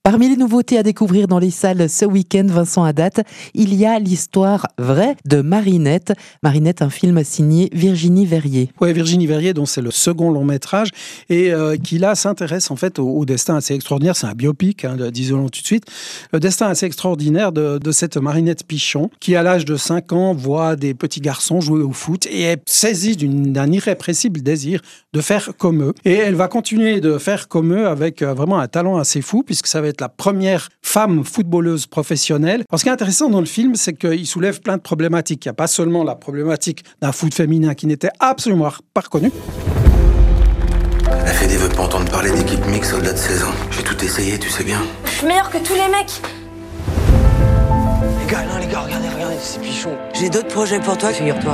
Parmi les nouveautés à découvrir dans les salles ce week-end, Vincent Haddad, il y a l'histoire vraie de Marinette. Marinette, un film signé Virginie Verrier. Oui, Virginie Verrier, dont c'est le second long métrage, et qui là s'intéresse en fait au destin assez extraordinaire. C'est un biopic, disons-le tout de suite. Le destin assez extraordinaire de cette Marinette Pichon, qui à l'âge de 5 ans voit des petits garçons jouer au foot et est saisie d'un irrépressible désir de faire comme eux. Et elle va continuer de faire comme eux avec vraiment un talent assez fou, puisque ça va être la première femme footballeuse professionnelle. Alors, ce qui est intéressant dans le film, c'est qu'il soulève plein de problématiques. Il n'y a pas seulement la problématique d'un foot féminin qui n'était absolument pas reconnu. La Fédé veut pas entendre parler d'équipe mixte au-delà de 16 ans. J'ai tout essayé, tu sais bien. Je suis meilleure que tous les mecs. Les gars, regardez, c'est Pichon. J'ai d'autres projets pour toi, figure-toi.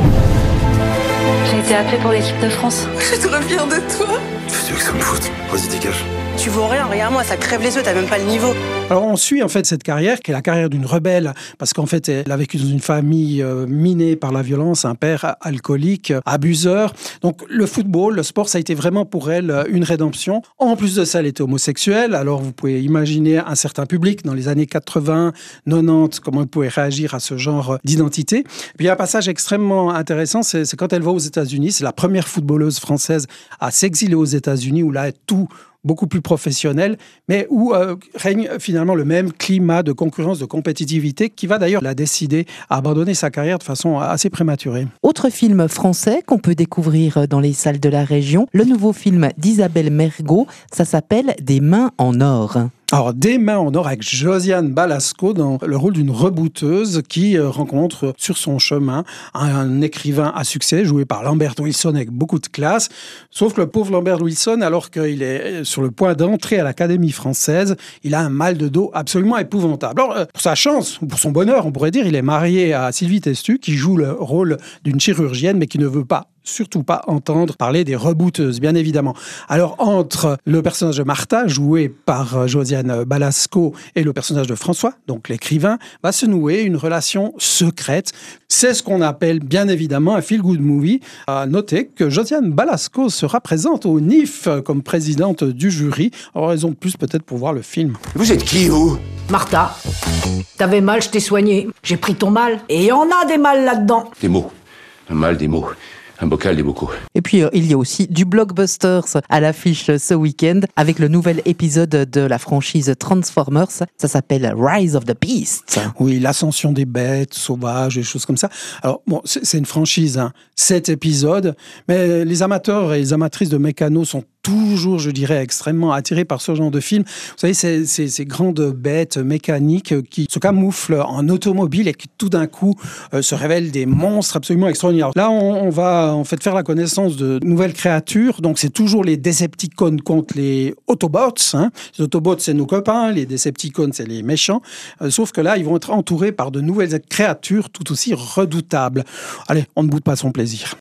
J'ai été appelée pour l'équipe de France. Je suis trop fière de toi. Qu'est-ce que tu veux que ça me foute? Vas-y, dégage. Tu vaux rien, regarde-moi, ça crève les yeux, t'as même pas le niveau. Alors on suit en fait cette carrière qui est la carrière d'une rebelle, parce qu'en fait elle a vécu dans une famille minée par la violence, un père alcoolique, abuseur. Donc le football, le sport, ça a été vraiment pour elle une rédemption. En plus de ça, elle était homosexuelle. Alors vous pouvez imaginer un certain public dans les années 80, 90, comment elle pouvait réagir à ce genre d'identité. Et puis il y a un passage extrêmement intéressant, c'est quand elle va aux États-Unis. C'est la première footballeuse française à s'exiler aux États-Unis, où là tout beaucoup plus professionnel, mais où règne finalement le même climat de concurrence, de compétitivité, qui va d'ailleurs la décider à abandonner sa carrière de façon assez prématurée. Autre film français qu'on peut découvrir dans les salles de la région, le nouveau film d'Isabelle Mergo, ça s'appelle Des mains en or. Alors, Des mains en or avec Josiane Balasco dans le rôle d'une rebouteuse qui rencontre sur son chemin un écrivain à succès joué par Lambert Wilson avec beaucoup de classe. Sauf que le pauvre Lambert Wilson, alors qu'il est sur le point d'entrer à l'Académie française, il a un mal de dos absolument épouvantable. Alors, pour sa chance, ou pour son bonheur, on pourrait dire, il est marié à Sylvie Testu qui joue le rôle d'une chirurgienne mais qui ne veut surtout pas entendre parler des rebouteuses, bien évidemment. Alors, entre le personnage de Martha, joué par Josiane Balasco, et le personnage de François, donc l'écrivain, va se nouer une relation secrète. C'est ce qu'on appelle, bien évidemment, un feel-good movie. À noter que Josiane Balasco sera présente au NIF comme présidente du jury. Alors, raison de plus peut-être pour voir le film. Vous êtes qui, vous? Martha, t'avais mal, je t'ai soigné. J'ai pris ton mal. Et il y en a des mal là-dedans. Des mots. Un mal, des mots. Un bocal, des bocaux. Et puis, il y a aussi du Blockbusters à l'affiche ce week-end avec le nouvel épisode de la franchise Transformers. Ça s'appelle Rise of the Beasts. Oui, l'ascension des bêtes sauvages, des choses comme ça. Alors, bon, c'est une franchise, 7 épisodes, mais les amateurs et les amatrices de mécano sont toujours, je dirais, extrêmement attirés par ce genre de film. Vous savez, ces grandes bêtes mécaniques qui se camouflent en automobile et qui tout d'un coup se révèlent des monstres absolument extraordinaires. Là, on va en fait faire la connaissance de nouvelles créatures. Donc, c'est toujours les Decepticons contre les Autobots. Les Autobots, c'est nos copains. Les Decepticons, c'est les méchants. Sauf que là, ils vont être entourés par de nouvelles créatures tout aussi redoutables. Allez, on ne boude pas son plaisir.